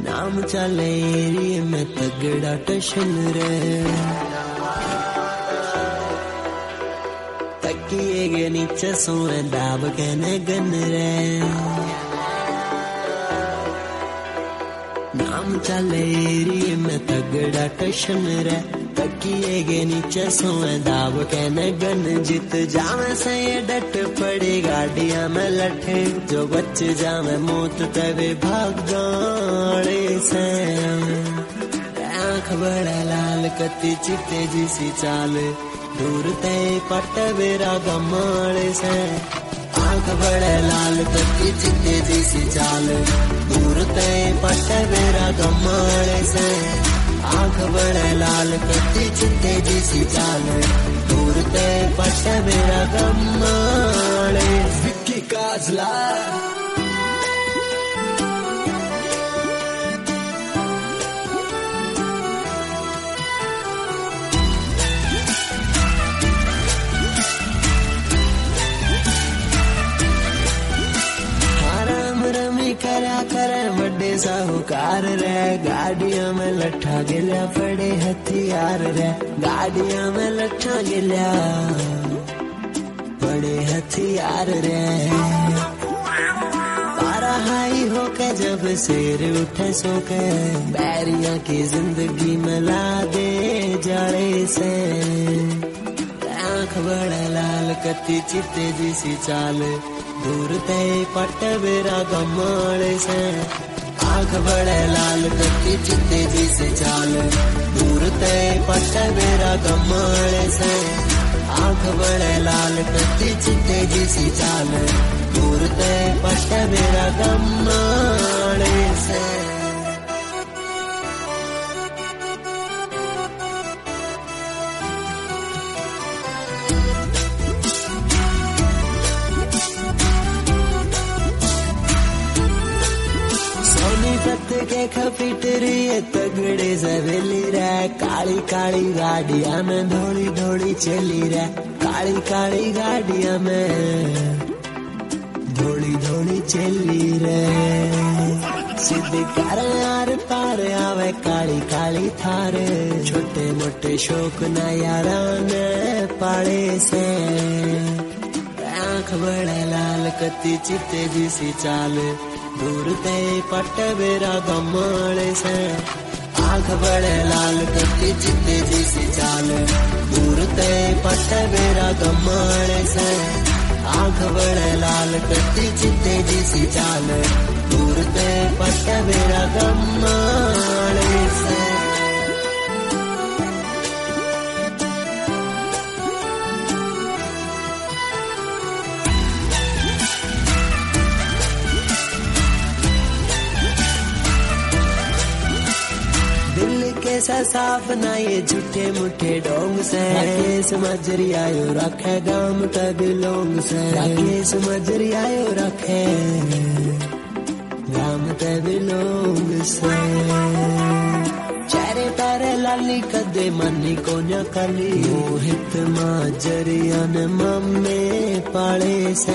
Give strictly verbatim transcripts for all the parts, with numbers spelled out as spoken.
नाम चले एरिए में तगड़ा टशन रे, तकिए के नीचे सोए दाब के न गन रे। नाम चले एरिए में तगड़ा टशन रे, तकिए के नीचे सोए दाब के न गन। जित जावे से ये डट पड़े गाड़ियां में लठे, जो बच जावे मौत तवे भाग गाड़े से। आँख बड़ा लाल कती चित्ते जिसी चाल, दूर ते पट बेरा गमाड़े से। आँख बड़ा लाल कती चित्ते जिसी चाल, दूर ते पट बेरा गमाड़े से। आँख बड़े लाल कती चित्ते जिसी चाल, दूर ते पट बेरा गमाड़े। विक्की काजला करा करे बड़े साहूकार रे, गाड़ियां में लट्ठा गिल्या पड़े हथियार रे। गाड़ियां में लट्ठा गिल्या पड़े हथियार रे। पारा हाई होके जब शेर उठे सोके, बैरिया की जिंदगी में ला दे जाड़े से। आँख बड़ा लाल कती चित्ते जिसी चाल, दूर ते पट बेरा गमाड़े से। आँख बड़े लाल कती चित्ते जिसे चाल, दूर ते पट बेरा गमाड़े से। आँख बड़े लाल कती चित्ते जिसी चाल, दूर ते पट बेरा गमाड़े से। के खपीटरी तगड़े सवेली रे, काली काली गाड़िया में धोड़ी धोड़ी चली रे। काली काली गाड़िया में धोड़ी धोड़ी चली रे। सीधे कार आर पार आवे काली काली थारे, छोटे मोटे शौक न यारा ने पाड़े से। आँख बड़े लाल कती चित्ते जिसी चाल, दूर ते पट बेरा गमाड़े से। आँख बड़े लाल कती चित्ते जिसी चाल, दूर ते पट बेरा गमाड़े से। आँख बड़े लाल कती चित्ते जिसी चाल, दूर ते पट बेरा गमाड़े से। कैसा साफ ना ये झूठे मुठे डोंग से। राकेश मजरी आयो रखे गाम तक लोंग से। राकेश मजरी आयो रखे गाम तक लोंग से। चेहरे तारे लाली कदे मनी को न कली, मोहित मजरिया ने मम्मे पाले से।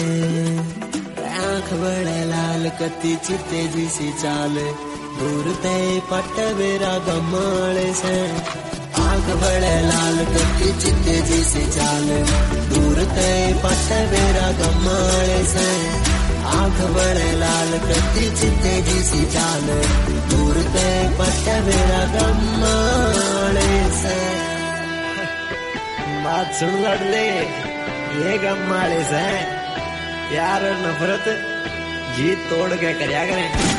आँख बड़े लाल कती चित्ते जिसी चाल, दूर ते पट बेरा गमाड़े से। आँख बड़े लाल कती चित्ते जिसी चाल, दूर ते पट बेरा गमाड़े से। आँख बड़े लाल कती चित्ते जिसी चाल, दूर ते पट बेरा गमाड़े से। बात सुन लड़ ले, ये गमाड़े से प्यार और नफरत जीत तोड़ के करया करें।